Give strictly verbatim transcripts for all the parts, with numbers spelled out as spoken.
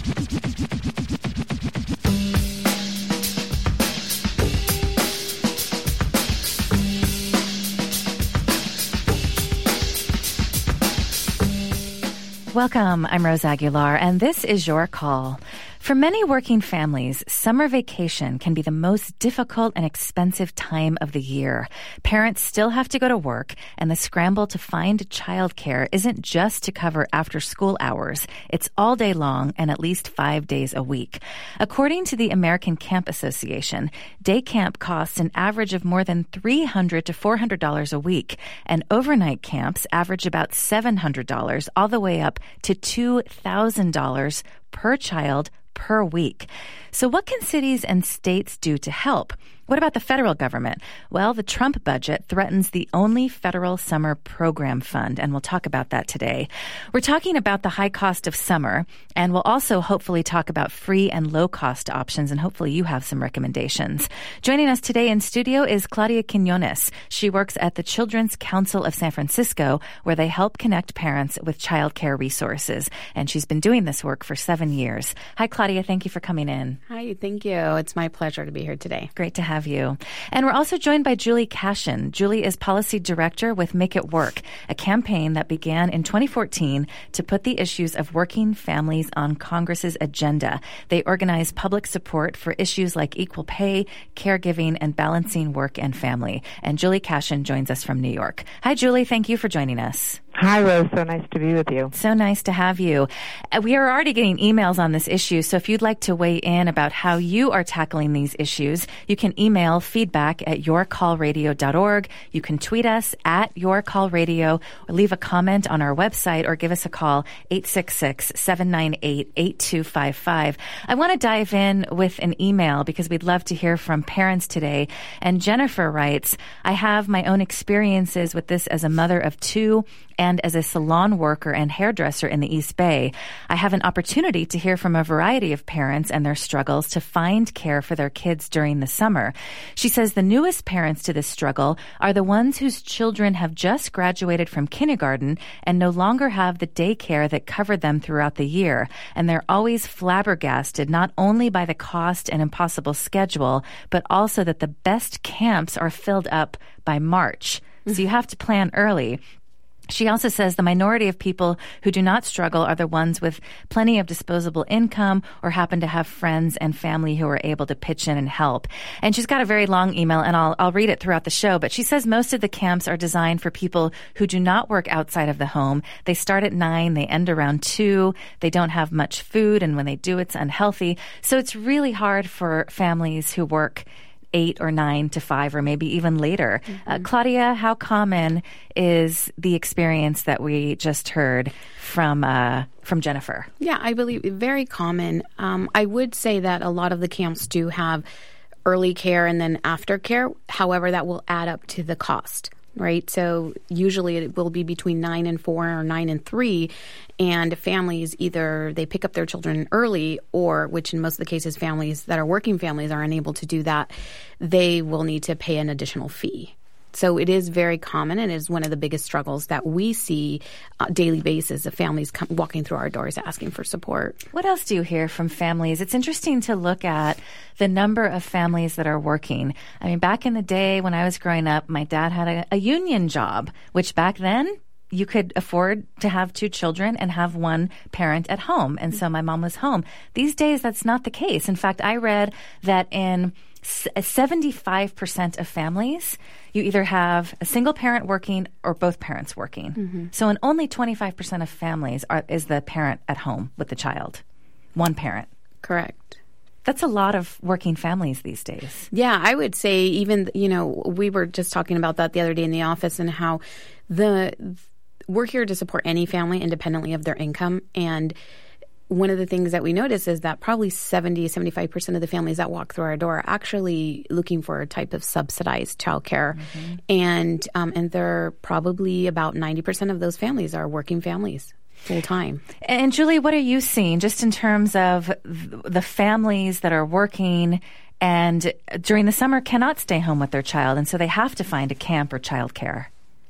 Welcome. I'm Rose Aguilar, and this is Your Call. For many working families, summer vacation can be the most difficult and expensive time of the year. Parents still have to go to work, and the scramble to find childcare isn't just to cover after-school hours. It's all day long and at least five days a week. According to the American Camp Association, day camp costs an average of more than three hundred dollars to four hundred dollars a week, and overnight camps average about seven hundred dollars, all the way up to two thousand dollars per child per week. So what can cities and states do to help? What about the federal government? Well, the Trump budget threatens the only federal summer program fund, and we'll talk about that today. We're talking about the high cost of summer, and we'll also hopefully talk about free and low-cost options, and hopefully you have some recommendations. Joining us today in studio is Claudia Quinones. She works at the Children's Council of San Francisco, where they help connect parents with childcare resources, and she's been doing this work for seven years. Hi, Claudia. Thank you for coming in. Hi, thank you. It's my pleasure to be here today. Great to have you. And we're also joined by Julie Cashin. Julie is Policy Director with Make It Work, a campaign that began in twenty fourteen to put the issues of working families on Congress's agenda. They organize public support for issues like equal pay, caregiving, and balancing work and family. And Julie Cashin joins us from New York. Hi, Julie. Thank you for joining us. Hi, Rose. So nice to be with you. So nice to have you. We are already getting emails on this issue, so if you'd like to weigh in about how you are tackling these issues, you can email feedback at your call radio dot org. You can tweet us at yourcallradio, or leave a comment on our website, or give us a call, eight six six, seven nine eight, eight two five five. I want to dive in with an email because we'd love to hear from parents today. And Jennifer writes, I have my own experiences with this as a mother of two and as a salon worker and hairdresser in the East Bay. I have an opportunity to hear from a variety of parents and their struggles to find care for their kids during the summer. She says the newest parents to this struggle are the ones whose children have just graduated from kindergarten and no longer have the daycare that covered them throughout the year. And they're always flabbergasted not only by the cost and impossible schedule, but also that the best camps are filled up by March. So you have to plan early. She also says the minority of people who do not struggle are the ones with plenty of disposable income or happen to have friends and family who are able to pitch in and help. And she's got a very long email, and I'll, I'll read it throughout the show. But she says most of the camps are designed for people who do not work outside of the home. They start at nine, they end around two. They don't have much food, and when they do, it's unhealthy. So it's really hard for families who work eight or nine to five or maybe even later. Mm-hmm. Uh, Claudia, how common is the experience that we just heard from uh, from Jennifer? Yeah, I believe very common. Um, I would say that a lot of the camps do have early care and then aftercare. However, that will add up to the cost. Right. So usually it will be between nine and four or nine and three. And families either they pick up their children early or, which in most of the cases, families that are working families are unable to do that. They will need to pay an additional fee. So it is very common and is one of the biggest struggles that we see on a daily basis of families come, walking through our doors asking for support. What else do you hear from families? It's interesting to look at the number of families that are working. I mean, back in the day when I was growing up, my dad had a, a union job, which back then you could afford to have two children and have one parent at home. And so my mom was home. These days, that's not the case. In fact, I read that in seventy-five percent of families, you either have a single parent working or both parents working. Mm-hmm. So in only twenty-five percent of families are, is the parent at home with the child, one parent. Correct. That's a lot of working families these days. Yeah, I would say even, you know, we were just talking about that the other day in the office and how the we're here to support any family independently of their income. And one of the things that we notice is that probably seventy, seventy-five percent of the families that walk through our door are actually looking for a type of subsidized childcare. Mm-hmm. And um, and they're probably about ninety percent of those families are working families full time. And Julie, what are you seeing just in terms of the families that are working and during the summer cannot stay home with their child, and so they have to find a camp or childcare?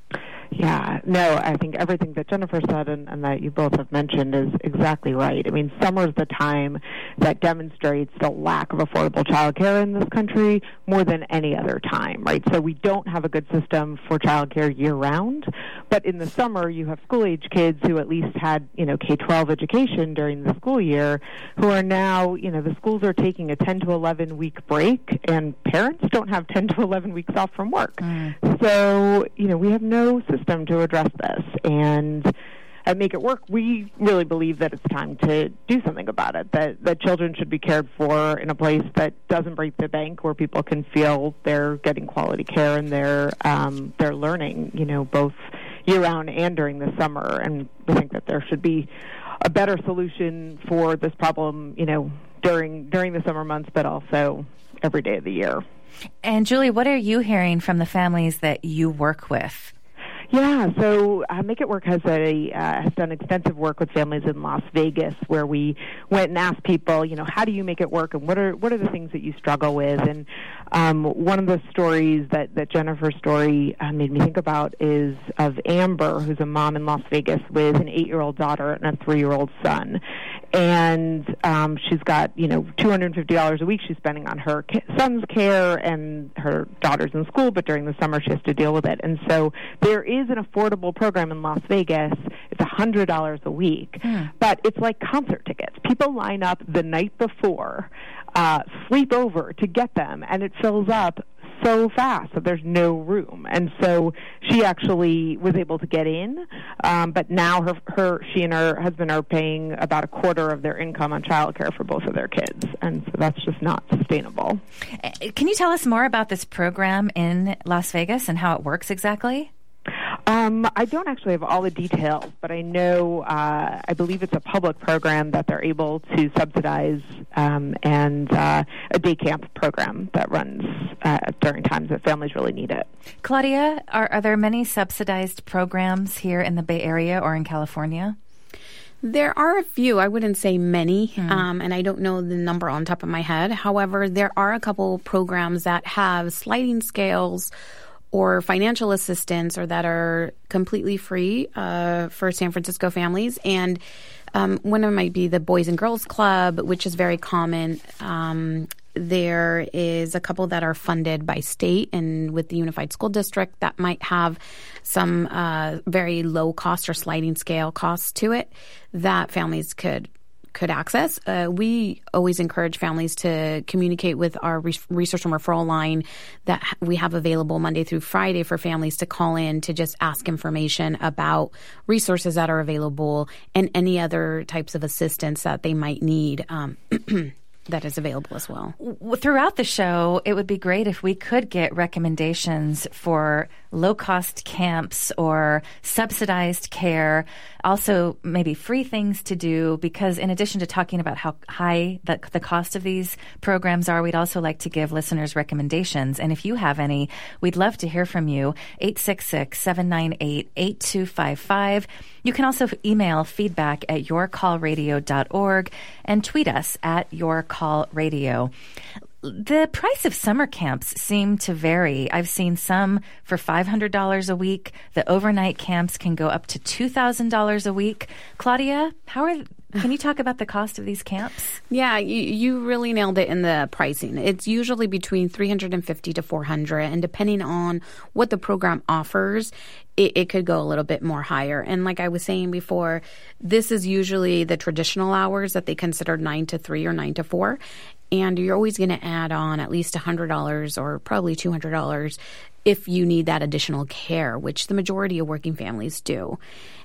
Yeah, no, I think everything that Jennifer said and, and that you both have mentioned is exactly right. I mean, summer is the time that demonstrates the lack of affordable childcare in this country more than any other time, right? So we don't have a good system for childcare year-round, but in the summer you have school-age kids who at least had, you know, K twelve education during the school year who are now, you know, the schools are taking a ten to eleven week break, and parents don't have ten to eleven weeks off from work. Mm. So, you know, we have no system to address this. And at Make It Work, we really believe that it's time to do something about it, that, that children should be cared for in a place that doesn't break the bank, where people can feel they're getting quality care and they're, um, they're learning, you know, both year-round and during the summer. And we think that there should be a better solution for this problem, you know, during during the summer months, but also every day of the year. And Julie, what are you hearing from the families that you work with? Yeah, so uh, Make It Work has a uh, has done extensive work with families in Las Vegas, where we went and asked people, you know, how do you make it work, and what are what are the things that you struggle with? And um, one of the stories that, that Jennifer's story uh, made me think about is of Amber, who's a mom in Las Vegas with an eight-year-old daughter and a three-year-old son. And um, she's got, you know, two hundred fifty dollars a week she's spending on her ca- son's care, and her daughter's in school, but during the summer she has to deal with it. And so there is is an affordable program in Las Vegas. It's one hundred dollars a week, mm. but it's like concert tickets. People line up the night before, uh, sleep over to get them, and it fills up so fast that there's no room. And so she actually was able to get in, um, but now her, her, she and her husband are paying about a quarter of their income on childcare for both of their kids, and so that's just not sustainable. Can you tell us more about this program in Las Vegas and how it works exactly? Um, I don't actually have all the details, but I know, uh, I believe it's a public program that they're able to subsidize, um, and uh, a day camp program that runs uh, during times that families really need it. Claudia, are, are there many subsidized programs here in the Bay Area or in California? There are a few. I wouldn't say many, hmm. um, and I don't know the number on top of my head. However, there are a couple programs that have sliding scales or financial assistance, or that are completely free uh, for San Francisco families. And um, one of them might be the Boys and Girls Club, which is very common. Um, there is a couple that are funded by state and with the Unified School District that might have some uh, very low cost or sliding scale costs to it that families could could access. Uh, we always encourage families to communicate with our re- research and referral line that we have available Monday through Friday for families to call in to just ask information about resources that are available and any other types of assistance that they might need. Um, that is available as well. Throughout the show, it would be great if we could get recommendations for low-cost camps or subsidized care, also maybe free things to do, because in addition to talking about how high the, the cost of these programs are, we'd also like to give listeners recommendations. And if you have any, we'd love to hear from you. eight six six, seven nine eight, eight two five five. You can also email feedback at your call radio dot org and tweet us at yourcallradio. The price of summer camps seem to vary. I've seen some for five hundred dollars a week. The overnight camps can go up to two thousand dollars a week. Claudia, how are Can you talk about the cost of these camps? Yeah, you, you really nailed it in the pricing. It's usually between three hundred fifty to four hundred, and depending on what the program offers, it, it could go a little bit more higher. And like I was saying before, this is usually the traditional hours that they consider nine to three or nine to four. And you're always going to add on at least one hundred dollars or probably two hundred dollars if you need that additional care, which the majority of working families do.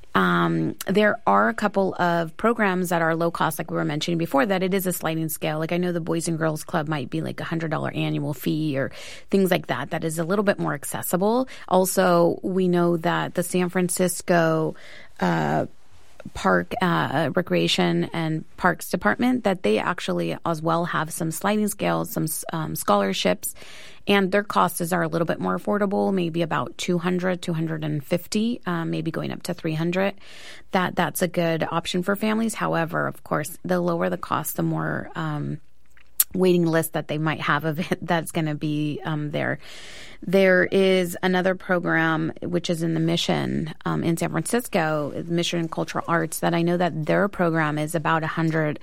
Um, there are a couple of programs that are low cost, like we were mentioning before, that it is a sliding scale. Like I know the Boys and Girls Club might be like a one hundred dollars annual fee or things like that. That is a little bit more accessible. Also, we know that the San Francisco uh Park uh, Recreation and Parks Department, that they actually as well have some sliding scales, some um, scholarships, and their costs are a little bit more affordable, maybe about two hundred, two hundred fifty, um, maybe going up to three hundred. That that's a good option for families. However, of course, the lower the cost, the more um, waiting list that they might have of it that's going to be um, there. There is another program which is in the Mission um, in San Francisco, Mission Cultural Arts, that I know that their program is about one hundred.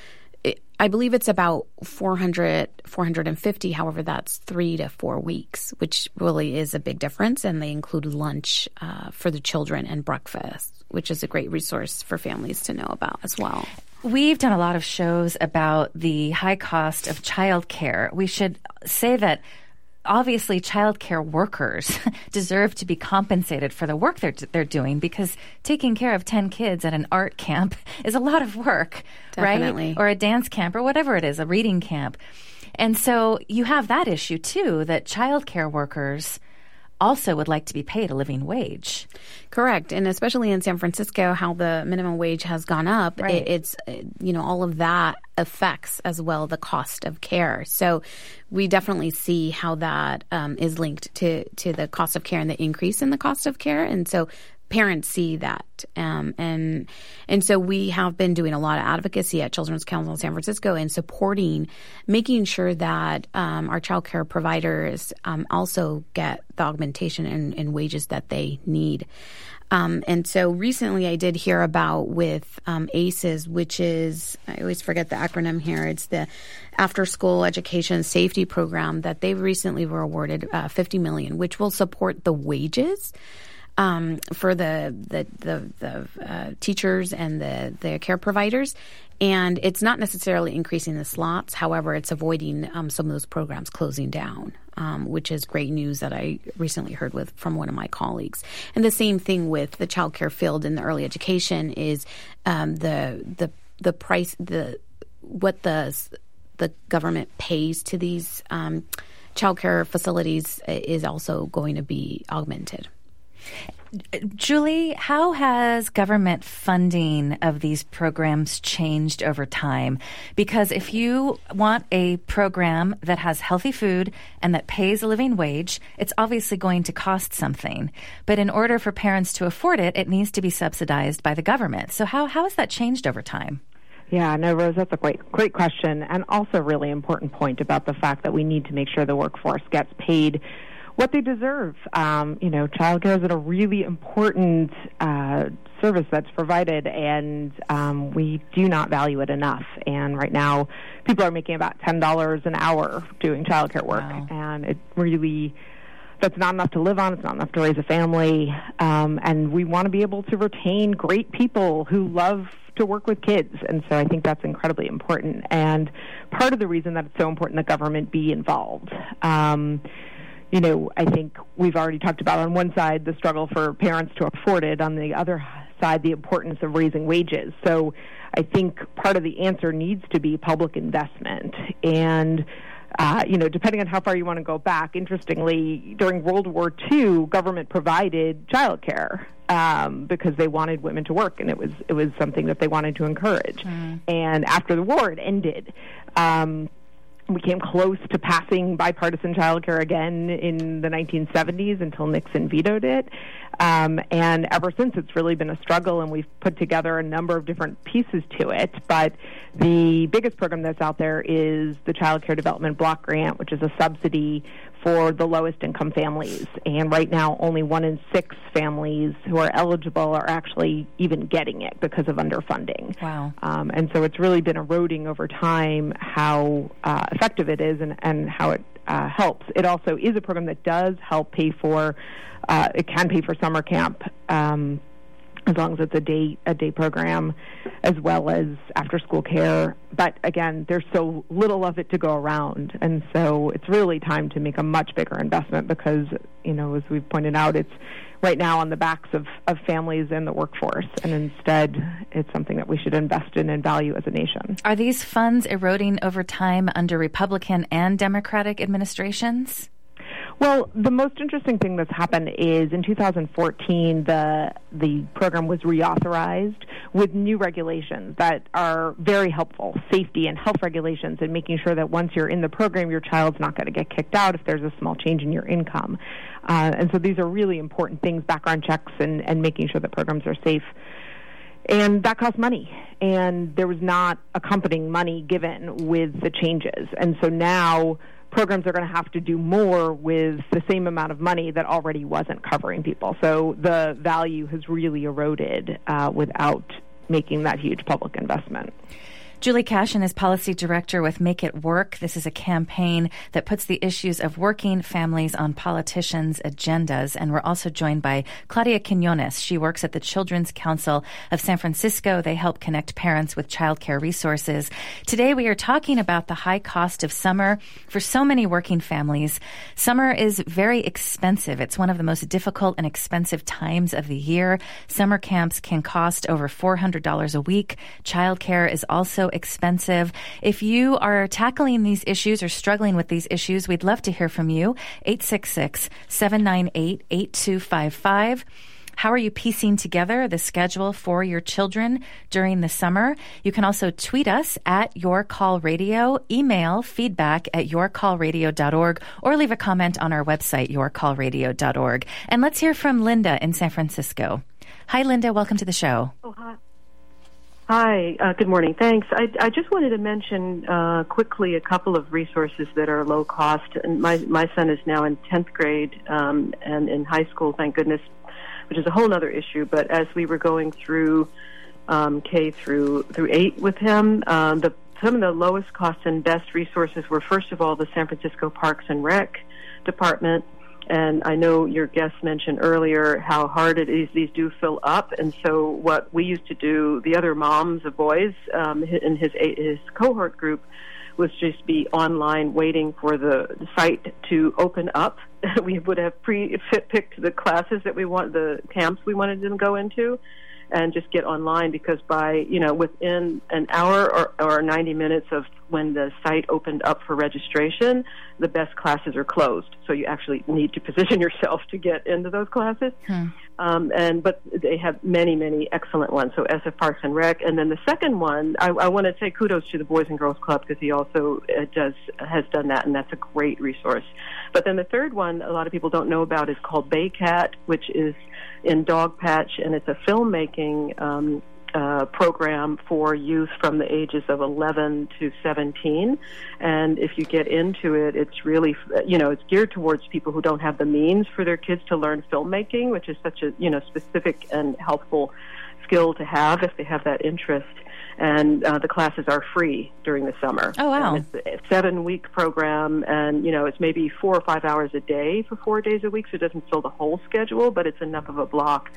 I believe it's about four hundred, four hundred fifty. However, that's three to four weeks, which really is a big difference. And they include lunch uh, for the children and breakfast, which is a great resource for families to know about as well. We've done a lot of shows about the high cost of childcare. We should say that obviously childcare workers deserve to be compensated for the work they're they're doing, because taking care of ten kids at an art camp is a lot of work, Definitely. right? Or a dance camp or whatever it is, a reading camp. And so you have that issue too, that childcare workers also would like to be paid a living wage. Correct. And especially in San Francisco, how the minimum wage has gone up, right. it, it's, you know, all of that affects as well the cost of care. So we definitely see how that um, is linked to, to the cost of care and the increase in the cost of care. And so parents see that. Um, and and so we have been doing a lot of advocacy at Children's Council of San Francisco and supporting, making sure that um, our child care providers um, also get the augmentation and, and wages that they need. Um, and so recently I did hear about with um, ACES, which is, I always forget the acronym here, it's the After School Education Safety Program, that they recently were awarded uh, fifty million dollars, which will support the wages Um, for the the the, the uh, teachers and the, the care providers. And it's not necessarily increasing the slots. However, it's avoiding um, some of those programs closing down, um, which is great news that I recently heard with from one of my colleagues. And the same thing with the child care field in the early education is um, the the the price the what the the government pays to these um, child care facilities is also going to be augmented. Julie, how has government funding of these programs changed over time? Because if you want a program that has healthy food and that pays a living wage, it's obviously going to cost something. But in order for parents to afford it, it needs to be subsidized by the government. So how, how has that changed over time? Yeah, no, Rose, that's a great, great question, and also a really important point about the fact that we need to make sure the workforce gets paid what they deserve. Um, you know, childcare is a really important uh, service that's provided, and um, we do not value it enough. And right now, people are making about ten dollars an hour doing childcare work, wow. and it really, that's not enough to live on. It's not enough to raise a family, um, and we want to be able to retain great people who love to work with kids, and so I think that's incredibly important. And part of the reason that it's so important that government be involved. Um, You know, I think we've already talked about on one side the struggle for parents to afford it, on the other side the importance of raising wages. So I think part of the answer needs to be public investment. And, uh, you know, depending on how far you want to go back, interestingly, during World War Two, government provided childcare um, because they wanted women to work, and it was it was something that they wanted to encourage. Mm. And after the war, it ended. Um We came close to passing bipartisan child care again in the nineteen seventies until Nixon vetoed it. Um, and ever since, it's really been a struggle, and we've put together a number of different pieces to it. But the biggest program that's out there is the Child Care Development Block Grant, which is a subsidy for the lowest income families. And right now, only one in six families who are eligible are actually even getting it because of underfunding. Wow. Um, and so it's really been eroding over time how uh, effective it is and, and how it uh, helps. It also is a program that does help pay for, uh, it can pay for summer camp, um, as long as it's a day a day program, as well as after-school care. But, again, there's so little of it to go around, and so it's really time to make a much bigger investment because, you know, as we've pointed out, it's right now on the backs of, of families and the workforce, and instead it's something that we should invest in and value as a nation. Are these funds eroding over time under Republican and Democratic administrations? Well, the most interesting thing that's happened is in two thousand fourteen, the the program was reauthorized with new regulations that are very helpful, safety and health regulations, and making sure that once you're in the program, your child's not going to get kicked out if there's a small change in your income. Uh, and so these are really important things, background checks and, and making sure that programs are safe. And that costs money, and there was not accompanying money given with the changes. And so now programs are going to have to do more with the same amount of money that already wasn't covering people. So the value has really eroded uh, without making that huge public investment. Julie Cashin is Policy Director with Make It Work. This is a campaign that puts the issues of working families on politicians' agendas. And we're also joined by Claudia Quinones. She works at the Children's Council of San Francisco. They help connect parents with childcare resources. Today we are talking about the high cost of summer for so many working families. Summer is very expensive. It's one of the most difficult and expensive times of the year. Summer camps can cost over four hundred dollars a week. Childcare is also expensive. If you are tackling these issues or struggling with these issues, we'd love to hear from you. eight six six, seven nine eight, eight two five five. How are you piecing together the schedule for your children during the summer? You can also tweet us at Your Call Radio, email feedback at your call radio dot org, or leave a comment on our website, your call radio dot org. And let's hear from Linda in San Francisco. Hi, Linda. Welcome to the show. Oh, hi. Hi, uh, good morning. Thanks. I, I just wanted to mention uh, quickly a couple of resources that are low cost. And my my son is now in tenth grade um, and in high school, thank goodness, which is a whole other issue. But as we were going through um, K through through eight with him, um, the some of the lowest cost and best resources were, first of all, the San Francisco Parks and Rec Department. And I know your guest mentioned earlier how hard it is. These do fill up. And so what we used to do, the other moms of boys um, in his his cohort group, was just be online waiting for the site to open up. We would have pre-picked the classes that we want, the camps we wanted them to go into, and just get online, because by, you know, within an hour or, or ninety minutes of when the site opened up for registration, the best classes are closed. So you actually need to position yourself to get into those classes. Hmm. Um, and but they have many, many excellent ones. So S F Parks and Rec. And then the second one, I, I want to say kudos to the Boys and Girls Club, because he also uh, does has done that, and that's a great resource. But then the third one a lot of people don't know about is called Baycat, which is in Dogpatch, and it's a filmmaking um, uh, program for youth from the ages of eleven to seventeen. And if you get into it, it's really, you know, it's geared towards people who don't have the means for their kids to learn filmmaking, which is such a, you know, specific and helpful skill to have if they have that interest. And uh, the classes are free during the summer. Oh, wow. And it's a seven-week program, and, you know, it's maybe four or five hours a day for four days a week, so it doesn't fill the whole schedule, but it's enough of a block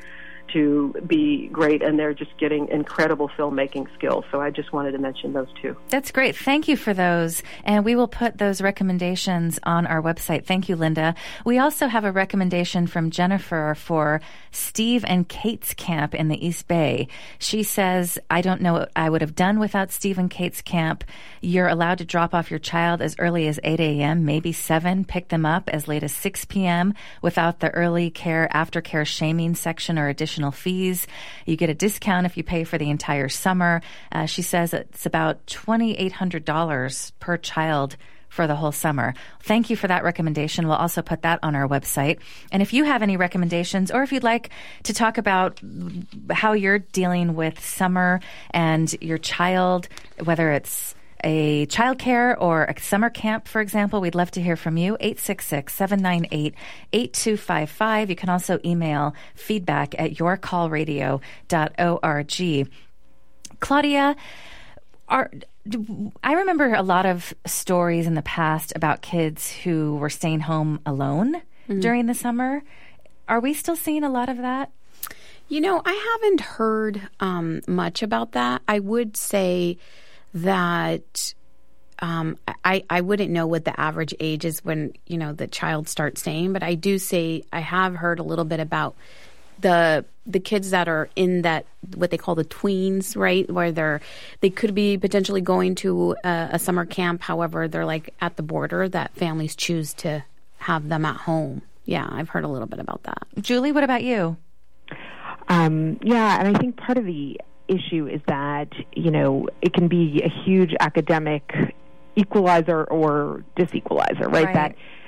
to be great, and they're just getting incredible filmmaking skills. So I just wanted to mention those two. That's great. Thank you for those. And we will put those recommendations on our website. Thank you, Linda. We also have a recommendation from Jennifer for Steve and Kate's Camp in the East Bay. She says, I don't know what I would have done without Steve and Kate's Camp. You're allowed to drop off your child as early as eight a.m., maybe seven, pick them up as late as six p.m. without the early care, aftercare shaming section or additional fees. You get a discount if you pay for the entire summer. Uh, she says it's about two thousand eight hundred dollars per child for the whole summer. Thank you for that recommendation. We'll also put that on our website. And if you have any recommendations, or if you'd like to talk about how you're dealing with summer and your child, whether it's a childcare or a summer camp, for example, we'd love to hear from you. eight six six, seven nine eight, eight two five five. You can also email feedback at your call radio dot org. Claudia, are, I remember a lot of stories in the past about kids who were staying home alone mm-hmm. during the summer. Are we still seeing a lot of that? You know, I haven't heard um, much about that. I would say that um, I, I wouldn't know what the average age is when, you know, the child starts staying, but I do say I have heard a little bit about the the kids that are in that, what they call the tweens, right, where they're they could be potentially going to a, a summer camp. However, they're like at the border that families choose to have them at home. Yeah, I've heard a little bit about that. Julie, what about you? Um, yeah, and I think part of the issue is that, you know, it can be a huge academic equalizer or disequalizer, right? Right. That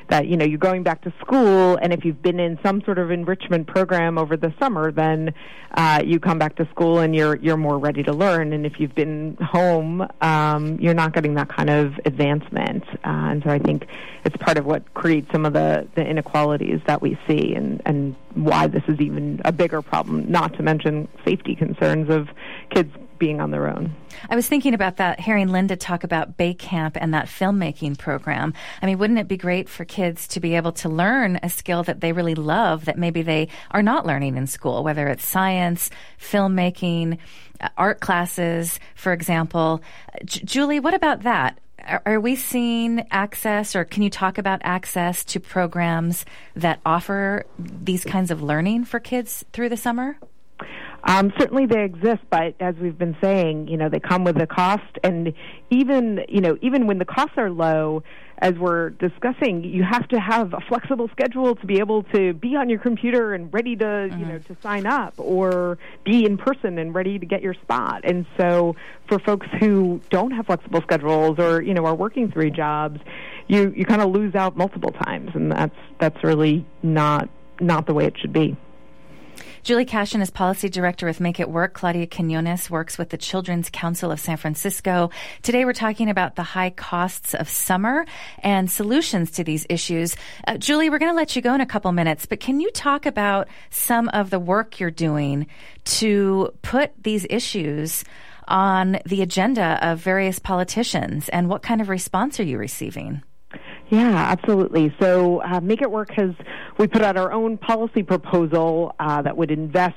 that, you know, you're going back to school, and if you've been in some sort of enrichment program over the summer, then uh, you come back to school and you're you're more ready to learn. And if you've been home, um, you're not getting that kind of advancement. Uh, and so I think it's part of what creates some of the, the inequalities that we see, and, and why this is even a bigger problem, not to mention safety concerns of kids being on their own. I was thinking about that, hearing Linda talk about Bay Camp and that filmmaking program. I mean, wouldn't it be great for kids to be able to learn a skill that they really love that maybe they are not learning in school, whether it's science, filmmaking, uh, art classes, for example. J- Julie, what about that? Are, are we seeing access, or can you talk about access to programs that offer these kinds of learning for kids through the summer? Um, certainly they exist, but as we've been saying, you know, they come with a cost, and even, you know, even when the costs are low, as we're discussing, you have to have a flexible schedule to be able to be on your computer and ready to, mm-hmm. you know, to sign up, or be in person and ready to get your spot. And so for folks who don't have flexible schedules, or, you know, are working three jobs, you, you kind of lose out multiple times, and that's, that's really not, not the way it should be. Julie Cashin is Policy Director with Make It Work. Claudia Quinones works with the Children's Council of San Francisco. Today we're talking about the high costs of summer and solutions to these issues. Uh, Julie, we're going to let you go in a couple minutes, but can you talk about some of the work you're doing to put these issues on the agenda of various politicians, and what kind of response are you receiving? Yeah, absolutely. So uh, Make It Work has, we put out our own policy proposal uh, that would invest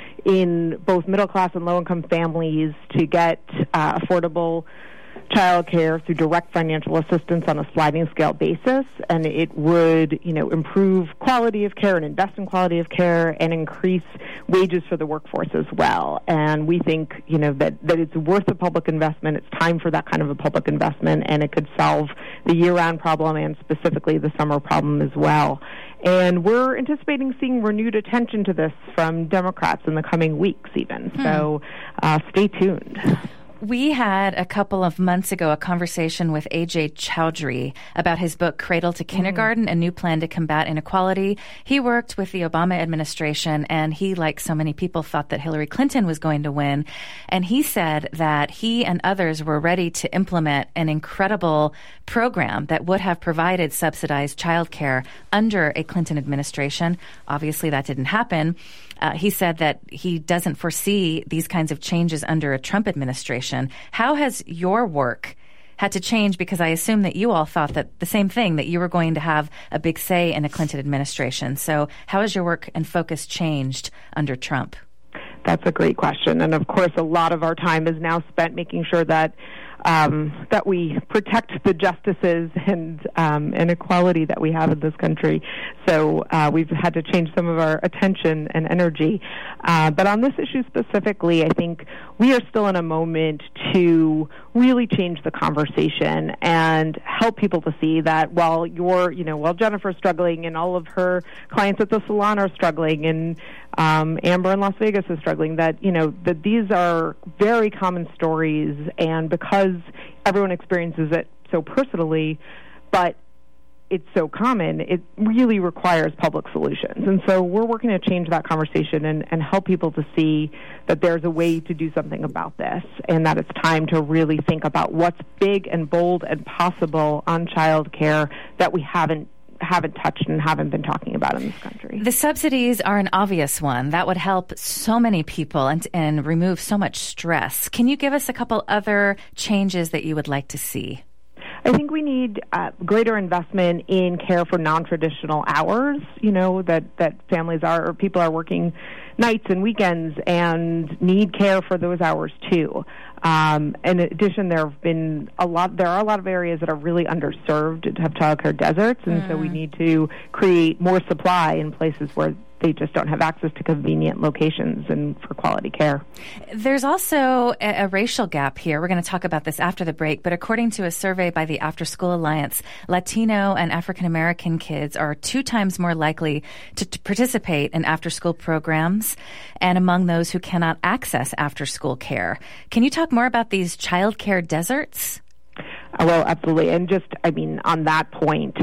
in both middle-class and low-income families to get uh, affordable child care through direct financial assistance on a sliding scale basis, and it would, you know, improve quality of care and invest in quality of care and increase wages for the workforce as well. And we think, you know, that, that it's worth the public investment. It's time for that kind of a public investment, and it could solve the year-round problem and specifically the summer problem as well. And we're anticipating seeing renewed attention to this from Democrats in the coming weeks even. Hmm. So uh, stay tuned. We had a couple of months ago a conversation with A J Chowdhury about his book, Cradle to Kindergarten, mm-hmm. A New Plan to Combat Inequality. He worked with the Obama administration, and he, like so many people, thought that Hillary Clinton was going to win. And he said that he and others were ready to implement an incredible program that would have provided subsidized child care under a Clinton administration. Obviously, that didn't happen. Uh, he said that he doesn't foresee these kinds of changes under a Trump administration. How has your work had to change? Because I assume that you all thought that the same thing, that you were going to have a big say in a Clinton administration. So how has your work and focus changed under Trump? That's a great question. And of course, a lot of our time is now spent making sure that Um, that we protect the justices and um, inequality that we have in this country. So uh, we've had to change some of our attention and energy. Uh, but on this issue specifically, I think we are still in a moment to really change the conversation and help people to see that while you're, you know, while Jennifer's struggling and all of her clients at the salon are struggling, and um, Amber in Las Vegas is struggling, that, you know, that these are very common stories, and because everyone experiences it so personally, but it's so common, it really requires public solutions. And so we're working to change that conversation and, and help people to see that there's a way to do something about this, and that it's time to really think about what's big and bold and possible on child care that we haven't haven't touched and haven't been talking about in this country. The subsidies are an obvious one. That would help so many people and, and remove so much stress. Can you give us a couple other changes that you would like to see? I think we need uh, greater investment in care for non-traditional hours, you know, that, that families are, or people are working nights and weekends and need care for those hours too. Um, in addition, there have been a lot, there are a lot of areas that are really underserved to have child care deserts, and mm. so we need to create more supply in places where they just don't have access to convenient locations and for quality care. There's also a, a racial gap here. We're going to talk about this after the break, but according to a survey by the After School Alliance, Latino and African American kids are two times more likely to, to participate in after-school programs, and among those who cannot access after-school care. Can you talk more about these child care deserts? Well, absolutely. And just, I mean, on that point,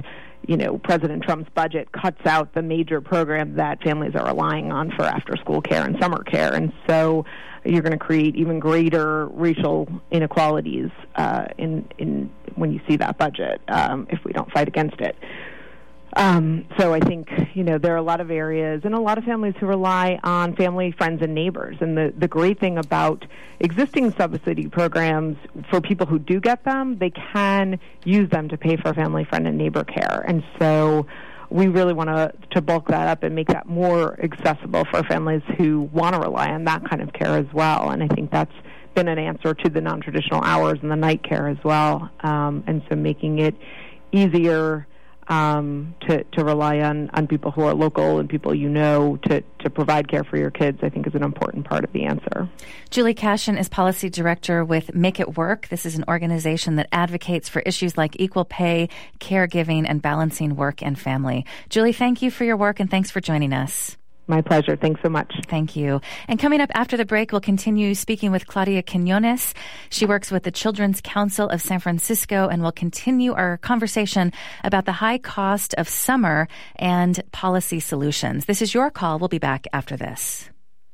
you know, President Trump's budget cuts out the major program that families are relying on for after-school care and summer care. And so you're going to create even greater racial inequalities uh, in, in when you see that budget um, if we don't fight against it. Um, so I think, you know, there are a lot of areas and a lot of families who rely on family, friends, and neighbors. And the, the great thing about existing subsidy programs, for people who do get them, they can use them to pay for family, friend, and neighbor care. And so we really want to to bulk that up and make that more accessible for families who want to rely on that kind of care as well. And I think that's been an answer to the non-traditional hours and the night care as well. Um, and so making it easier Um, to, to rely on, on people who are local and people you know to, to provide care for your kids, I think is an important part of the answer. Julie Cashin is Policy Director with Make It Work. This is an organization that advocates for issues like equal pay, caregiving, and balancing work and family. Julie, thank you for your work, and thanks for joining us. My pleasure. Thanks so much. Thank you. And coming up after the break, we'll continue speaking with Claudia Quinones. She works with the Children's Council of San Francisco, and we'll continue our conversation about the high cost of summer and policy solutions. This is Your Call. We'll be back after this.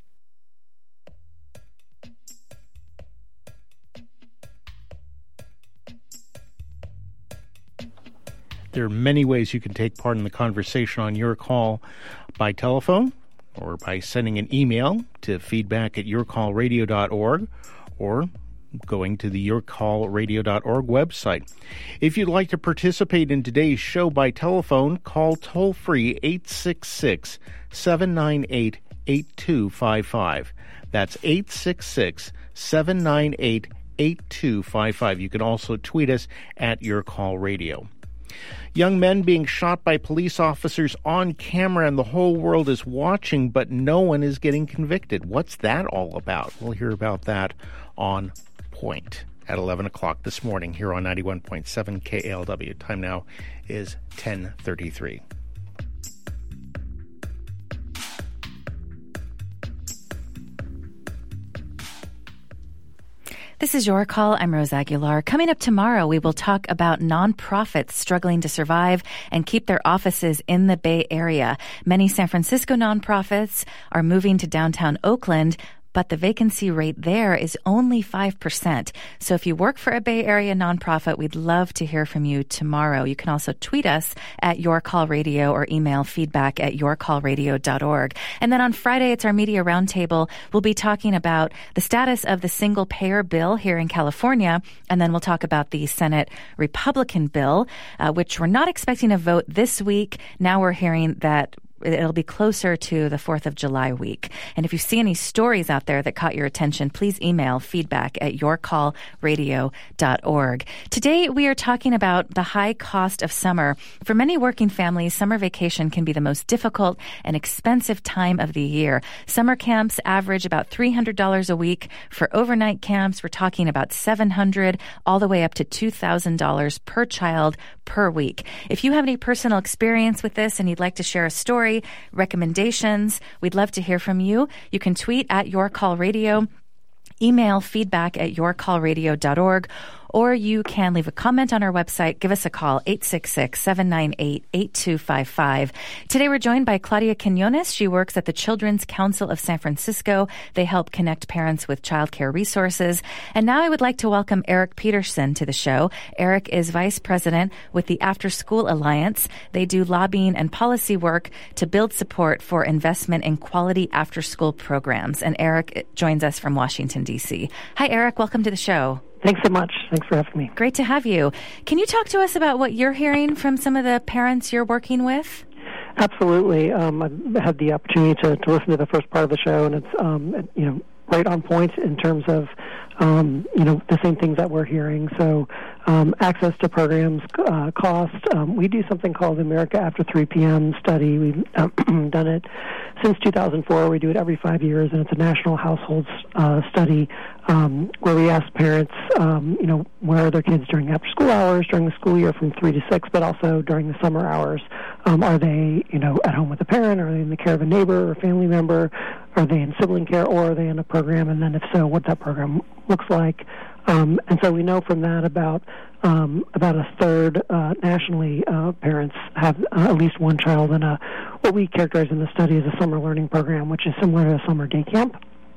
There are many ways you can take part in the conversation on Your Call: by telephone, or by sending an email to feedback at your call radio dot org, or going to the your call radio dot org website. If you'd like to participate in today's show by telephone, call toll-free eight six six, seven nine eight, eight two five five. That's eight six six, seven nine eight, eight two five five. You can also tweet us at Your Call Radio. Young men being shot by police officers on camera, and the whole world is watching, but no one is getting convicted. What's that all about? We'll hear about that on Point at eleven o'clock this morning here on ninety-one point seven K A L W. Time now is ten thirty-three. This is Your Call. I'm Rose Aguilar. Coming up tomorrow, we will talk about nonprofits struggling to survive and keep their offices in the Bay Area. Many San Francisco nonprofits are moving to downtown Oakland, but the vacancy rate there is only five percent. So if you work for a Bay Area nonprofit, we'd love to hear from you tomorrow. You can also tweet us at Your Call Radio or email feedback at your call radio dot org. And then on Friday, it's our Media Roundtable. We'll be talking about the status of the single-payer bill here in California, and then we'll talk about the Senate Republican bill, uh, which we're not expecting a vote this week. Now we're hearing that it'll be closer to the fourth of July week. And if you see any stories out there that caught your attention, please email feedback at your call radio dot org. Today, we are talking about the high cost of summer. For many working families, summer vacation can be the most difficult and expensive time of the year. Summer camps average about three hundred dollars a week. For overnight camps, we're talking about seven hundred dollars all the way up to two thousand dollars per child per week. If you have any personal experience with this and you'd like to share a story, recommendations, we'd love to hear from you. You can tweet at Your Call Radio, email feedback at your call radio dot org, or you can leave a comment on our website. Give us a call, eight six six, seven nine eight, eight two five five. Today we're joined by Claudia Quinones. She works at the Children's Council of San Francisco. They help connect parents with childcare resources. And now I would like to welcome Eric Peterson to the show. Eric is Vice President with the After School Alliance. They do lobbying and policy work to build support for investment in quality after-school programs. And Eric joins us from Washington, D C. Hi, Eric. Welcome to the show. Thanks so much. Thanks for having me. Great to have you. Can you talk to us about what you're hearing from some of the parents you're working with? Absolutely. Um, I've had the opportunity to, to listen to the first part of the show, and it's um, you know right on point in terms of um, you know the same things that we're hearing. So um, access to programs, uh, cost. Um, we do something called the America After three p.m. study. We've um, done it since two thousand four. We do it every five years, and it's a national household uh, study um, where we ask parents, um, you know, where are their kids during after-school hours, during the school year from three to six, but also during the summer hours. Um, are they, you know, at home with a parent? Are they in the care of a neighbor or family member? Are they in sibling care, or are they in a program? And then if so, what that program looks like. Um, and so we know from that about um, about a third uh, nationally uh, parents have uh, at least one child in a what we characterize in the study as a summer learning program, which is similar to a summer day camp,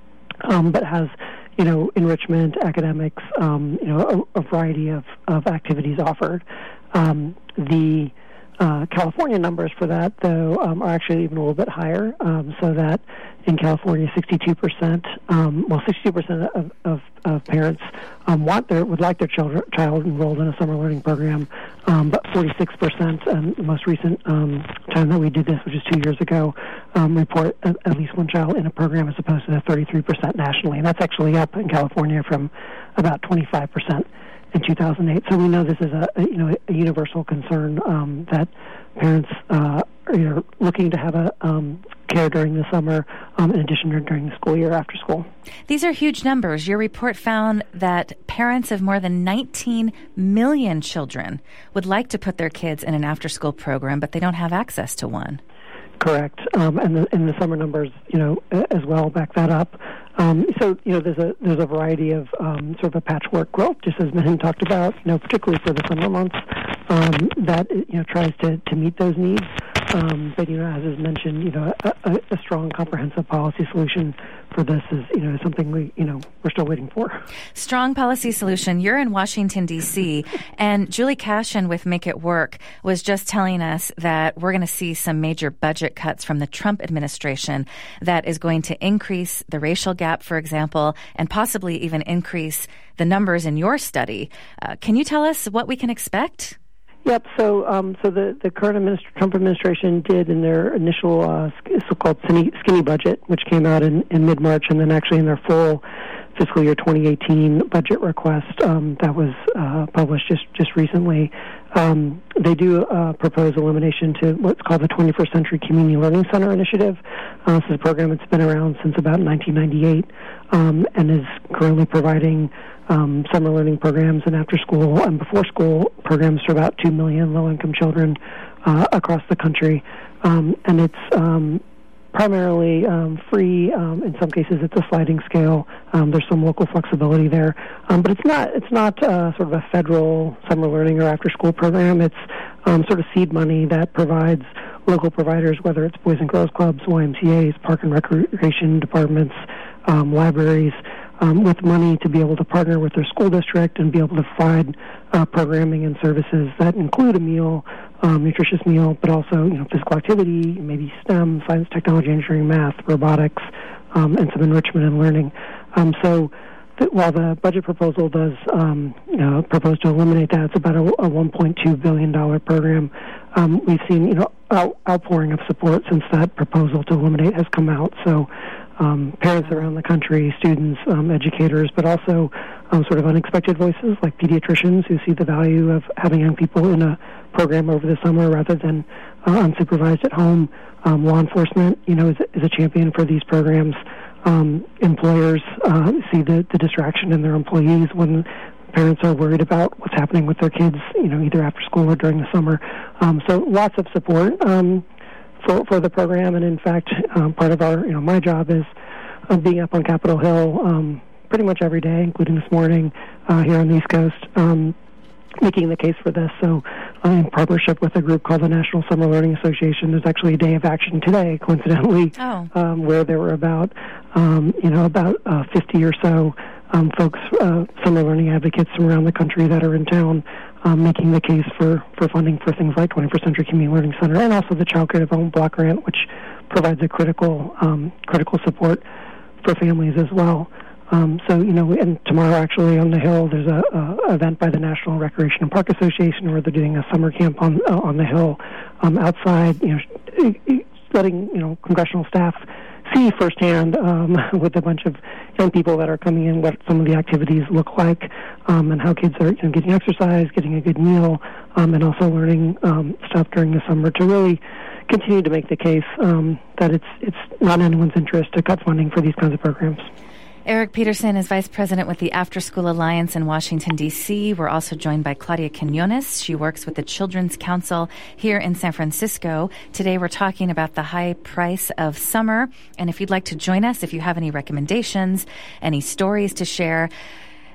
um, but has you know enrichment, academics, um, you know a, a variety of, of activities offered. Um, the Uh, California numbers for that, though, um, are actually even a little bit higher, um, so that in California, sixty-two percent, um, well, sixty-two percent of, of, of parents um, want their would like their children, child enrolled in a summer learning program, um, but forty-six percent, um, the most recent um, time that we did this, which is two years ago, um, report at, at least one child in a program as opposed to the thirty-three percent nationally, and that's actually up in California from about twenty-five percent. In two thousand eight, so we know this is a, a you know a universal concern um, that parents uh, are you know, looking to have a um, care during the summer, um, in addition to during the school year after school. These are huge numbers. Your report found that parents of more than nineteen million children would like to put their kids in an after-school program, but they don't have access to one. Correct, um, and the and the summer numbers, you know, as well back that up. Um, so, you know, there's a there's a variety of um, sort of a patchwork growth, just as Mehin talked about, you know, particularly for the summer months, um, that you know tries to, to meet those needs. Um, but you know, as is mentioned, you know, a, a, a strong, comprehensive policy solution for this is you know something we you know we're still waiting for. Strong policy solution. You're in Washington D C, and Julie Cashin with Make It Work was just telling us that we're going to see some major budget cuts from the Trump administration that is going to increase the racial gap, for example, and possibly even increase the numbers in your study. Uh, can you tell us what we can expect? Yep. So, um, so the, the current administ- Trump administration did in their initial uh, so-called skinny, skinny budget, which came out in, in mid-March, and then actually in their full fiscal year twenty eighteen budget request um, that was uh, published just, just recently, um, they do uh, propose elimination to what's called the twenty-first Century Community Learning Center Initiative. Uh, this is a program that's been around since about nineteen ninety-eight um, and is currently providing Um, summer learning programs and after-school and before-school programs to about two million low-income children uh, across the country. Um, and it's um, primarily um, free. Um, in some cases, it's a sliding scale. Um, there's some local flexibility there, um, but it's not. It's not uh, sort of a federal summer learning or after-school program. It's um, sort of seed money that provides local providers, whether it's Boys and Girls Clubs, Y M C As, Park and Recreation departments, um, libraries. Um, with money to be able to partner with their school district and be able to provide uh, programming and services that include a meal, um, nutritious meal, but also you know physical activity, maybe STEM, science, technology, engineering, math, robotics, um, and some enrichment and learning. Um, so th- while the budget proposal does um, you know, propose to eliminate that, it's about a, a one point two billion dollars program. Um, we've seen you know out- outpouring of support since that proposal to eliminate has come out. So. Um, parents around the country, students, um, educators, but also um, sort of unexpected voices like pediatricians who see the value of having young people in a program over the summer rather than uh, unsupervised at home. Um, law enforcement, you know, is, is a champion for these programs. Um, employers uh, see the, the distraction in their employees when parents are worried about what's happening with their kids, you know, either after school or during the summer. Um, so lots of support. Um, For, for the program, and in fact, um, part of our, you know, my job is uh, being up on Capitol Hill um, pretty much every day, including this morning uh, here on the East Coast, um, making the case for this. So, uh, in partnership with a group called the National Summer Learning Association, there's actually a day of action today, coincidentally, oh. um, where there were about, um, you know, about uh, fifty or so um, folks, uh, summer learning advocates from around the country that are in town. Um, making the case for, for funding for things like twenty-first Century Community Learning Center and also the Child Care Development Block Grant, which provides a critical um, critical support for families as well. Um, so, you know, and tomorrow actually on the Hill, there's a, a event by the National Recreation and Park Association where they're doing a summer camp on uh, on the Hill um, outside, you know, letting, you know, congressional staff see firsthand um, with a bunch of young people that are coming in what some of the activities look like um, and how kids are you know, getting exercise, getting a good meal, um, and also learning um, stuff during the summer to really continue to make the case um, that it's it's not in anyone's interest to cut funding for these kinds of programs. Eric Peterson is Vice President with the After School Alliance in Washington, D C. We're also joined by Claudia Quinones. She works with the Children's Council here in San Francisco. Today we're talking about the high price of summer. And if you'd like to join us, if you have any recommendations, any stories to share,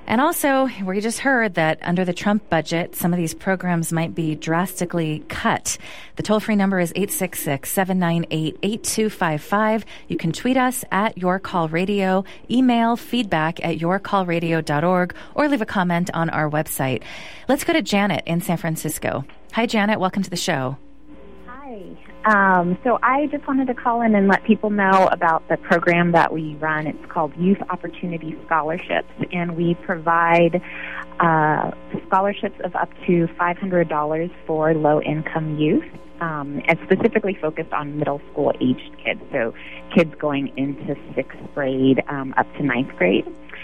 And also, we just heard that under the Trump budget, some of these programs might be drastically cut. The toll-free number is eight six six, seven nine eight, eight two five five. You can tweet us at Your Call Radio, email feedback at your call radio dot org, or leave a comment on our website. Let's go to Janet in San Francisco. Hi, Janet. Welcome to the show. Hi. Um, so I just wanted to call in and let people know about the program that we run. It's called Youth Opportunity Scholarships, and we provide uh, scholarships of up to five hundred dollars for low-income youth, um, and specifically focused on middle school-aged kids, so kids going into sixth grade um, up to ninth grade.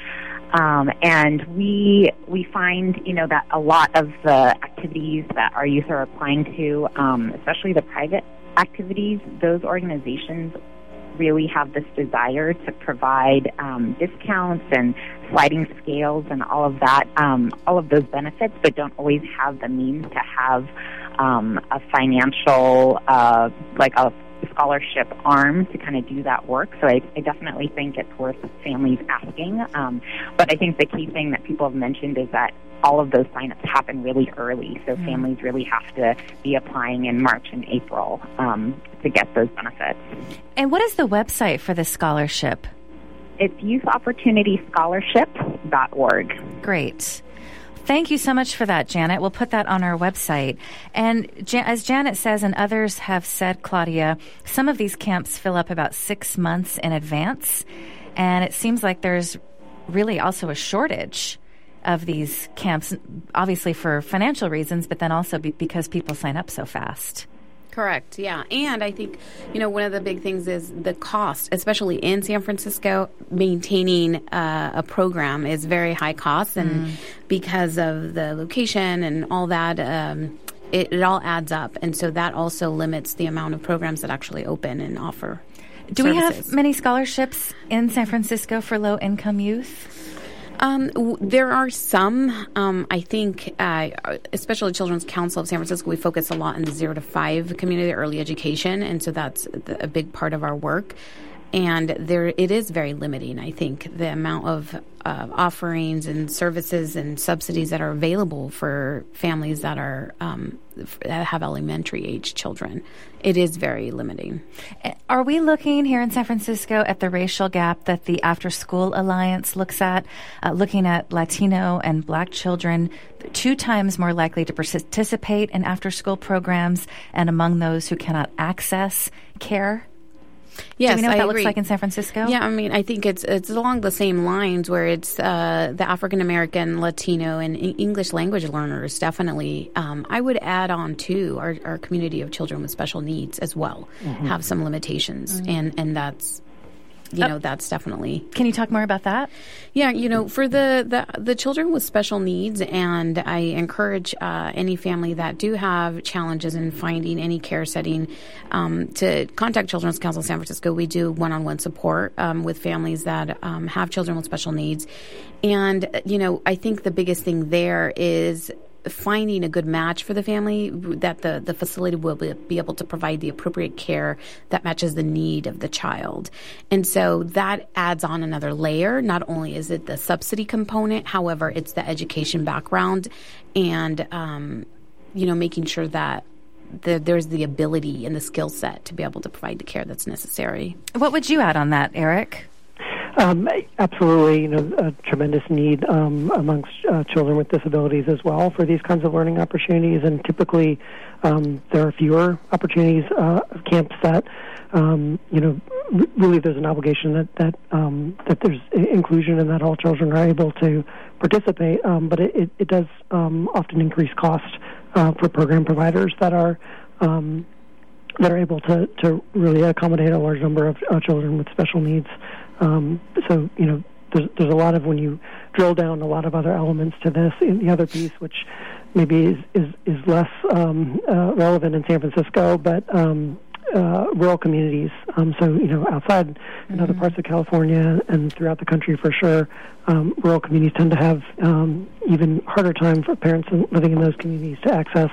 Um, and we we find, you know, that a lot of the activities that our youth are applying to, um, especially the private activities, those organizations really have this desire to provide um, discounts and sliding scales and all of that, um, all of those benefits, but don't always have the means to have um, a financial, uh, like a scholarship arm to kind of do that work. So I, I definitely think it's worth families asking. Um, but I think the key thing that people have mentioned is that all of those signups happen really early. So mm. families really have to be applying in March and April um, to get those benefits. And what is the website for this scholarship? It's youth opportunity scholarship dot org. Great. Thank you so much for that, Janet. We'll put that on our website. And Jan- as Janet says, and others have said, Claudia, some of these camps fill up about six months in advance. And it seems like there's really also a shortage of these camps, obviously for financial reasons, but then also be- because people sign up so fast. Correct, yeah. And I think, you know, one of the big things is the cost, especially in San Francisco, maintaining uh, a program is very high cost. And mm. because of the location and all that, um, it, it all adds up. And so that also limits the amount of programs that actually open and offer Do services. We have many scholarships in San Francisco for low-income youth? Um, w- there are some. Um, I think, uh, especially Children's Council of San Francisco, we focus a lot in the zero to five community early education, and so that's the, a big part of our work. And there, it is very limiting. I think the amount of uh, offerings and services and subsidies that are available for families that are um, that have elementary age children, it is very limiting. Are we looking here in San Francisco at the racial gap that the After School Alliance looks at, uh, looking at Latino and Black children two times more likely to participate in after-school programs, and among those who cannot access care? Yes, Do we know what I that agree. looks like in San Francisco? Yeah, I mean, I think it's it's along the same lines where it's uh, the African American, Latino, and English language learners definitely. Um, I would add on to our, our community of children with special needs as well mm-hmm. have some limitations, mm-hmm. and and that's. You know, that's definitely... Can you talk more about that? Yeah, you know, for the, the, the children with special needs, and I encourage uh, any family that do have challenges in finding any care setting um, to contact Children's Council of San Francisco. We do one-on-one support um, with families that um, have children with special needs. And, you know, I think the biggest thing there is finding a good match for the family, that the, the facility will be, be able to provide the appropriate care that matches the need of the child. And so that adds on another layer. Not only is it the subsidy component, however, it's the education background and, um, you know, making sure that the, there's the ability and the skill set to be able to provide the care that's necessary. What would you add on that, Eric? Um, absolutely, you know, a tremendous need um, amongst uh, children with disabilities as well for these kinds of learning opportunities. And typically, um, there are fewer opportunities, uh, camps that, um, you know, r- really there's an obligation that that um, that there's inclusion and that all children are able to participate. Um, but it, it, it does um, often increase cost uh, for program providers that are. Um, that are able to, to really accommodate a large number of uh, children with special needs. Um, so, you know, there's, there's a lot of, when you drill down, a lot of other elements to this. And the other piece, which maybe is, is, is less um, uh, relevant in San Francisco, but um, uh, rural communities. Um, so, you know, outside mm-hmm. in other parts of California and throughout the country for sure, um, rural communities tend to have um, even harder time for parents living in those communities to access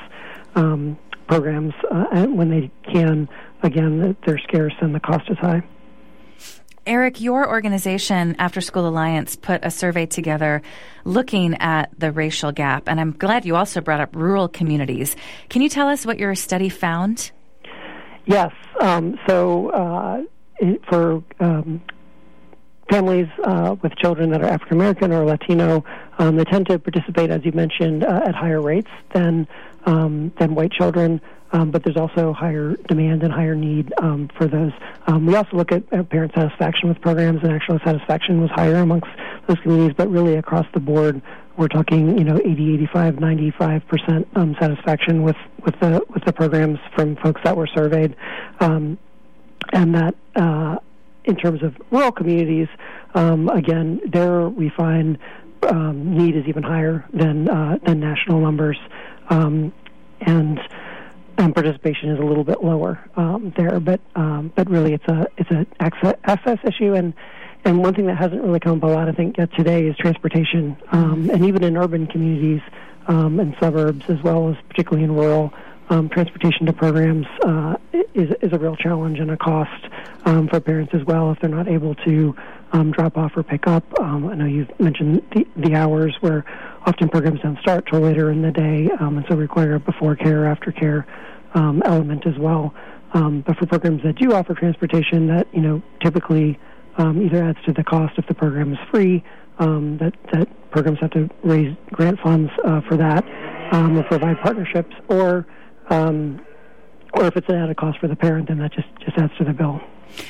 um programs, uh, and when they can, again, they're scarce and the cost is high. Eric, your organization, After School Alliance, put a survey together looking at the racial gap, and I'm glad you also brought up rural communities. Can you tell us what your study found? Yes. Um, so uh, for um, families uh, with children that are African American or Latino, um, they tend to participate, as you mentioned, uh, at higher rates than um, than white children. Um, but there's also higher demand and higher need um, for those. Um, we also look at, at parent satisfaction with programs, and actual satisfaction was higher amongst those communities, but really across the board, we're talking, you know, eighty, eighty-five, ninety-five percent um, satisfaction with, with the with the programs from folks that were surveyed. Um, and that, uh, in terms of rural communities, um, again, there we find um, need is even higher than uh, than national numbers, um, and And participation is a little bit lower um, there, but um, but really it's a it's an access, access issue, and and one thing that hasn't really come up a lot, I think, yet today is transportation, um, and even in urban communities um, and suburbs, as well as particularly in rural, um, transportation to programs uh, is is a real challenge and a cost um, for parents as well if they're not able to um, drop off or pick up. Um, I know you've mentioned the, the hours where often programs don't start till later in the day, um, and so require a before care, after care um, element as well. Um, but for programs that do offer transportation, that you know typically um, either adds to the cost if the program is free, um, that that programs have to raise grant funds uh, for that, um, or provide partnerships, or um, or if it's an added cost for the parent, then that just just adds to the bill.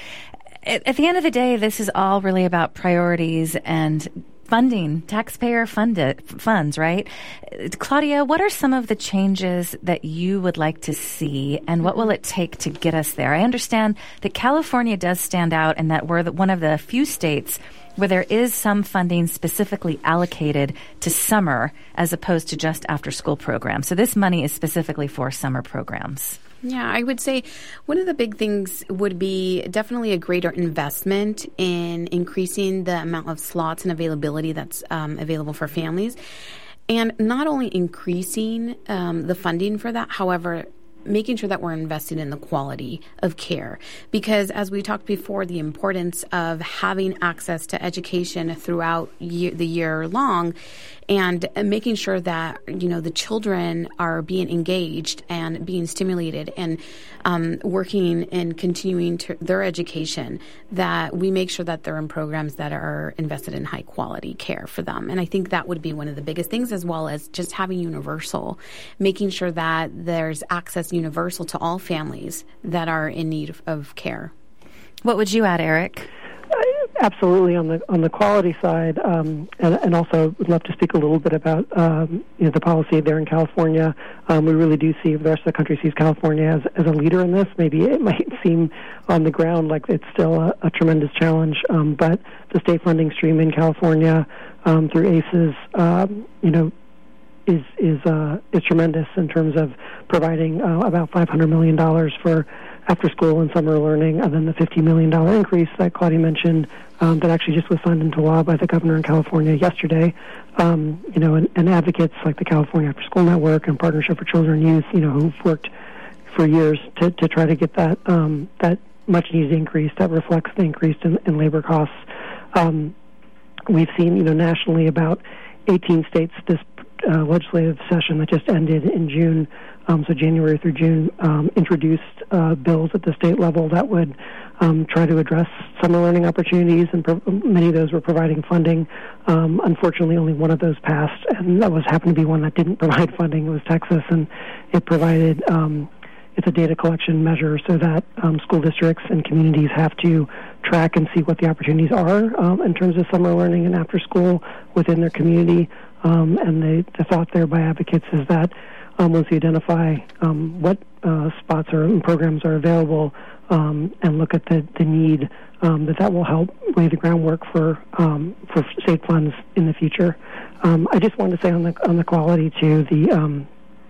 At, at the end of the day, this is all really about priorities and funding, taxpayer funded funds, right? Claudia, what are some of the changes that you would like to see, and what will it take to get us there? I understand that California does stand out, and that we're the, one of the few states where there is some funding specifically allocated to summer as opposed to just after-school programs. So this money is specifically for summer programs. Yeah, I would say one of the big things would be definitely a greater investment in increasing the amount of slots and availability that's um, available for families. And not only increasing um, the funding for that, however, making sure that we're invested in the quality of care. Because as we talked before, the importance of having access to education throughout year, the year long, and making sure that, you know, the children are being engaged and being stimulated and um, working and continuing to their education, that we make sure that they're in programs that are invested in high quality care for them. And I think that would be one of the biggest things, as well as just having universal, making sure that there's access universal to all families that are in need of, of care. What would you add, Eric? Absolutely, on the on the quality side, um, and, and also would love to speak a little bit about um, you know, the policy there in California. Um, we really do see the rest of the country sees California as, as a leader in this. Maybe it might seem on the ground like it's still a, a tremendous challenge, um, but the state funding stream in California um, through A C Es, um, you know, is is uh, is tremendous in terms of providing uh, about five hundred million dollars for after school and summer learning, and then the fifty million dollars increase that Claudia mentioned um, that actually just was signed into law by the governor in California yesterday. Um, you know, and, and advocates like the California After School Network and Partnership for Children and Youth, you know, who've worked for years to, to try to get that um, that much needed increase that reflects the increase in, in labor costs. Um, we've seen, you know, nationally about eighteen states this uh, legislative session that just ended in June, um, so January through June, um, introduced uh, bills at the state level that would um, try to address summer learning opportunities, and pro- many of those were providing funding. Um, unfortunately, only one of those passed, and that was happened to be one that didn't provide funding. It was Texas, and it provided um, it's a data collection measure so that um, school districts and communities have to track and see what the opportunities are um, in terms of summer learning and after school within their community. Um, and the, the thought there by advocates is that um, once you identify um, what uh, spots or programs are available um, and look at the, the need, um, that that will help lay the groundwork for um, for state funds in the future. Um, I just wanted to say on the on the quality too, the um,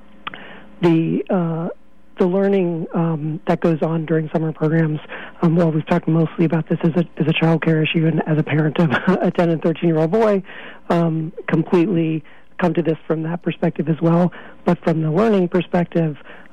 the uh, the learning um, that goes on during summer programs. Um, well, we've talked mostly about this as a as a child care issue, and as a parent of a ten and thirteen year old boy, um, completely come to this from that perspective as well. But from the learning perspective,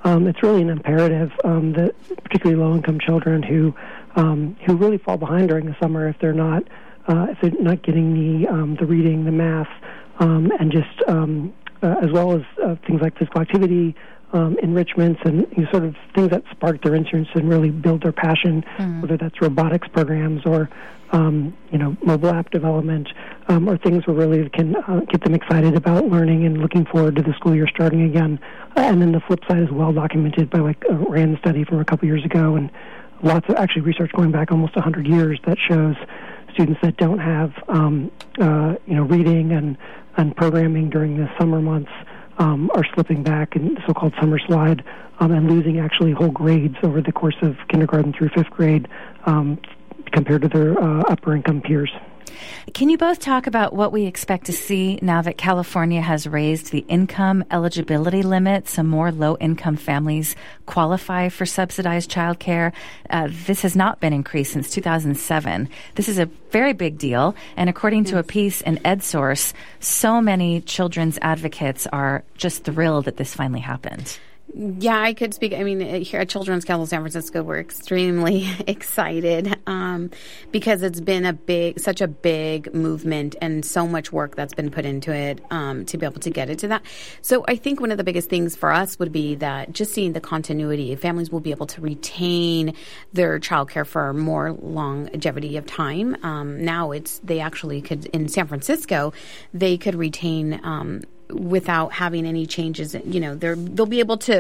um, it's really an imperative um, that particularly low-income children who um, who really fall behind during the summer if they're not uh, if they're not getting the um, the reading, the math, um, and just um, uh, as well as uh, things like physical activity. Um, enrichments and you know, sort of things that spark their interest and really build their passion, mm. whether that's robotics programs or um, you know mobile app development um, or things where really can uh, get them excited about learning and looking forward to the school year starting again. Uh, and then the flip side is well documented by like a RAND study from a couple years ago and lots of actually research going back almost one hundred years that shows students that don't have um, uh, you know reading and, and programming during the summer months Um, are slipping back in the so-called summer slide um, and losing actually whole grades over the course of kindergarten through fifth grade um, compared to their uh, upper-income peers. Can you both talk about what we expect to see now that California has raised the income eligibility limit so more low-income families qualify for subsidized childcare? Uh, this has not been increased since two thousand seven. This is a very big deal, and according to a piece in EdSource, so many children's advocates are just thrilled that this finally happened. Yeah, I could speak. I mean, here at Children's Council San Francisco, we're extremely excited um, because it's been a big, such a big movement and so much work that's been put into it um, to be able to get it to that. So I think one of the biggest things for us would be that just seeing the continuity, families will be able to retain their childcare for more longevity of time. Um, now it's, they actually could, in San Francisco, they could retain um without having any changes. You know, they're, they'll be able to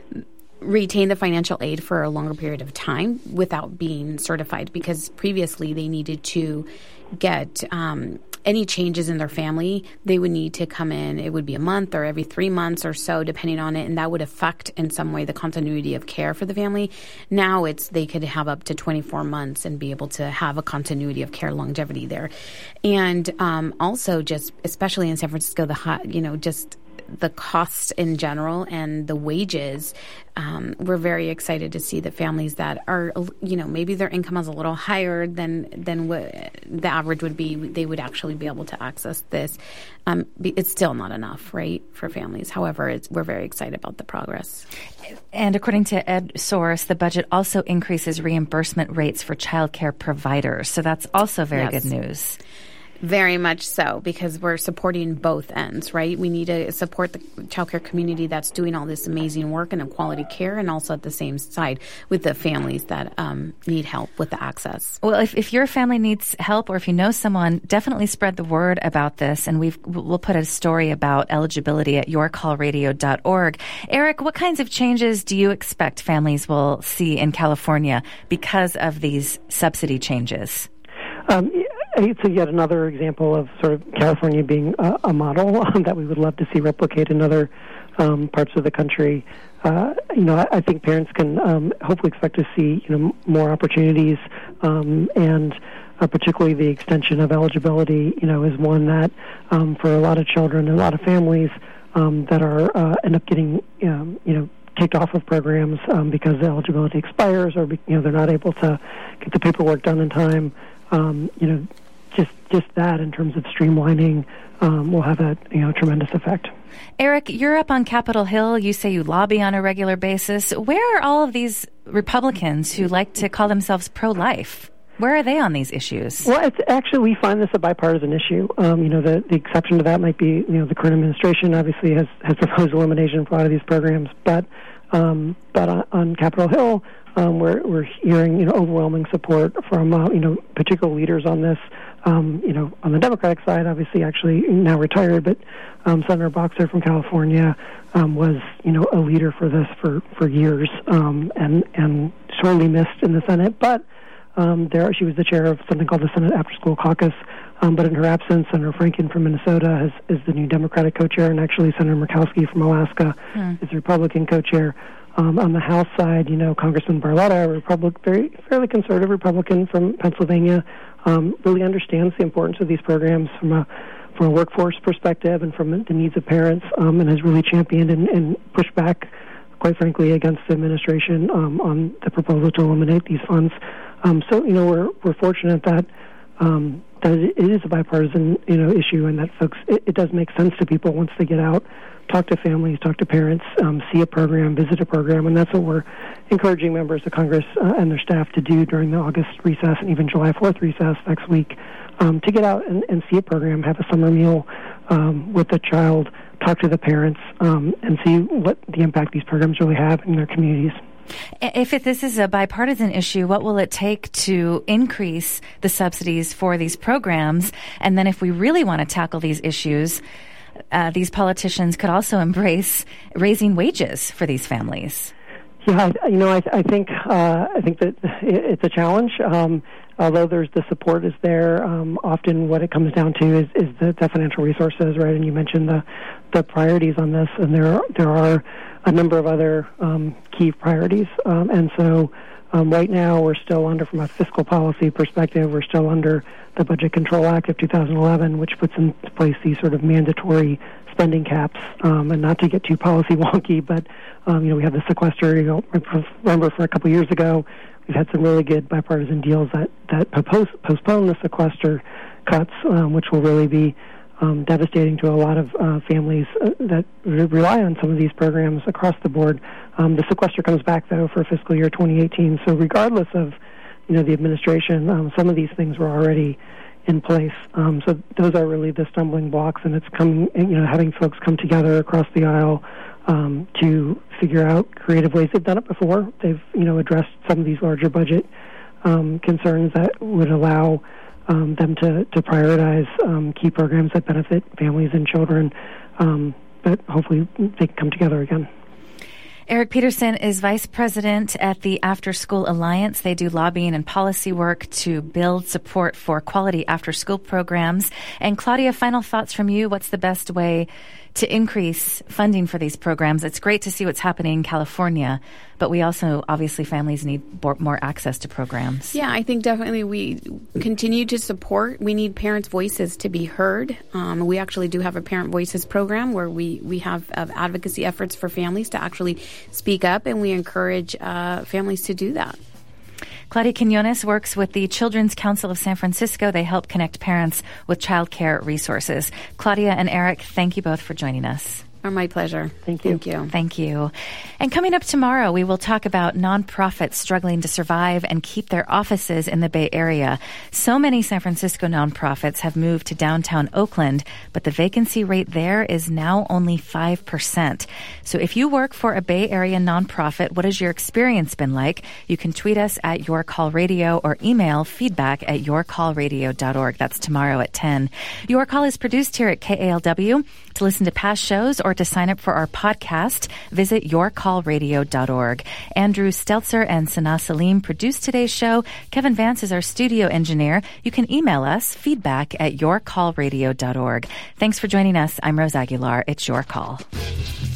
retain the financial aid for a longer period of time without being certified, because previously they needed to get um, any changes in their family. They would need to come in. It would be a month or every three months or so, depending on it, and that would affect in some way the continuity of care for the family. Now it's they could have up to twenty-four months and be able to have a continuity of care longevity there. And um, also just, especially in San Francisco, the hot, you know, just the costs in general and the wages, um, we're very excited to see that families that are, you know, maybe their income is a little higher than than what the average would be, they would actually be able to access this. Um, it's still not enough, right, for families. However, it's, we're very excited about the progress. And according to EdSource, the budget also increases reimbursement rates for childcare providers. So that's also very yes. good news. Very much so, because we're supporting both ends, right? We need to support the childcare community that's doing all this amazing work and quality care, and also at the same side with the families that um, need help with the access. Well, if, if your family needs help, or if you know someone, definitely spread the word about this. And we've, we'll put a story about eligibility at your call radio dot org. Eric, what kinds of changes do you expect families will see in California because of these subsidy changes? Um, It's yet another example of sort of California being a, a model um, that we would love to see replicate in other um, parts of the country. Uh, you know, I, I think parents can um, hopefully expect to see you know more opportunities, um, and uh, particularly the extension of eligibility. You know, is one that um, for a lot of children and a lot of families um, that are uh, end up getting um, you know. kicked off of programs um, because the eligibility expires, or you know they're not able to get the paperwork done in time. Um, you know, just just that in terms of streamlining um, will have a you know tremendous effect. Eric, you're up on Capitol Hill. You say you lobby on a regular basis. Where are all of these Republicans who like to call themselves pro-life? Where are they on these issues? Well, it's actually, we find this a bipartisan issue. Um, you know, the, the exception to that might be, you know, the current administration obviously has, has proposed elimination for a lot of these programs. But um, but on, on Capitol Hill, um, we're, we're hearing, you know, overwhelming support from, uh, you know, particular leaders on this. Um, you know, on the Democratic side, obviously, actually now retired, but um, Senator Boxer from California um, was, you know, a leader for this for, for years um, and, and sorely missed in the Senate. But Um, there, she was the chair of something called the Senate After School Caucus, um, but in her absence, Senator Franken from Minnesota is, is the new Democratic co-chair, and actually Senator Murkowski from Alaska hmm. is the Republican co-chair. Um, on the House side, you know, Congressman Barletta, a Republic, very fairly conservative Republican from Pennsylvania, um, really understands the importance of these programs from a from a workforce perspective and from the needs of parents, um, and has really championed and, and pushed back, quite frankly, against the administration um, on the proposal to eliminate these funds. Um, so, you know, we're we're fortunate that um, that it is a bipartisan, you know, issue, and that folks, it, it does make sense to people once they get out, talk to families, talk to parents, um, see a program, visit a program, and that's what we're encouraging members of Congress uh, and their staff to do during the August recess and even July fourth recess next week, um, to get out and, and see a program, have a summer meal um, with the child, talk to the parents, um, and see what the impact these programs really have in their communities. If it, this is a bipartisan issue, what will it take to increase the subsidies for these programs? And then if we really want to tackle these issues, uh, these politicians could also embrace raising wages for these families. Yeah, I, you know, I, I think uh, I think that it's a challenge. Um, although there's the support is there, um, often what it comes down to is, is the, the financial resources, right? And you mentioned the the priorities on this, and there are, there are a number of other um, key priorities. Um, and so um, right now we're still under, from a fiscal policy perspective, we're still under the Budget Control Act of two thousand eleven, which puts in place these sort of mandatory spending caps. Um, and not to get too policy wonky, but um, you know, we have the sequester. You know, remember for a couple of years ago, we've had some really good bipartisan deals that that postpone the sequester cuts, um, which will really be Um, devastating to a lot of uh, families uh, that re- rely on some of these programs across the board. Um, the sequester comes back, though, for fiscal year twenty eighteen. So regardless of, you know, the administration, um, some of these things were already in place. Um, so those are really the stumbling blocks, and it's coming, you know, having folks come together across the aisle um, to figure out creative ways. They've done it before. They've, you know, addressed some of these larger budget um, concerns that would allow Um, them to, to prioritize um, key programs that benefit families and children, um, but hopefully they can come together again. Eric Peterson is Vice President at the After School Alliance. They do lobbying and policy work to build support for quality after-school programs. And Claudia, final thoughts from you. What's the best way to increase funding for these programs? It's great to see what's happening in California, but we also, obviously, families need more access to programs. Yeah, I think definitely we continue to support. We need parents' voices to be heard. Um, we actually do have a Parent Voices program where we, we have uh, advocacy efforts for families to actually speak up, and we encourage uh, families to do that. Claudia Quinones works with the Children's Council of San Francisco. They help connect parents with child care resources. Claudia and Eric, thank you both for joining us. Oh, my pleasure. Thank you. Thank you. Thank you. And coming up tomorrow, we will talk about nonprofits struggling to survive and keep their offices in the Bay Area. So many San Francisco nonprofits have moved to downtown Oakland, but the vacancy rate there is now only five percent. So if you work for a Bay Area nonprofit, what has your experience been like? You can tweet us at Your Call Radio or email feedback at your call radio dot org. That's tomorrow at ten. Your Call is produced here at K A L W. To listen to past shows or to sign up for our podcast, visit your call radio dot org. Andrew Stelzer and Sanaa Salim produced today's show. Kevin Vance is our studio engineer. You can email us feedback at your call radio dot org. Thanks for joining us. I'm Rose Aguilar. It's Your Call.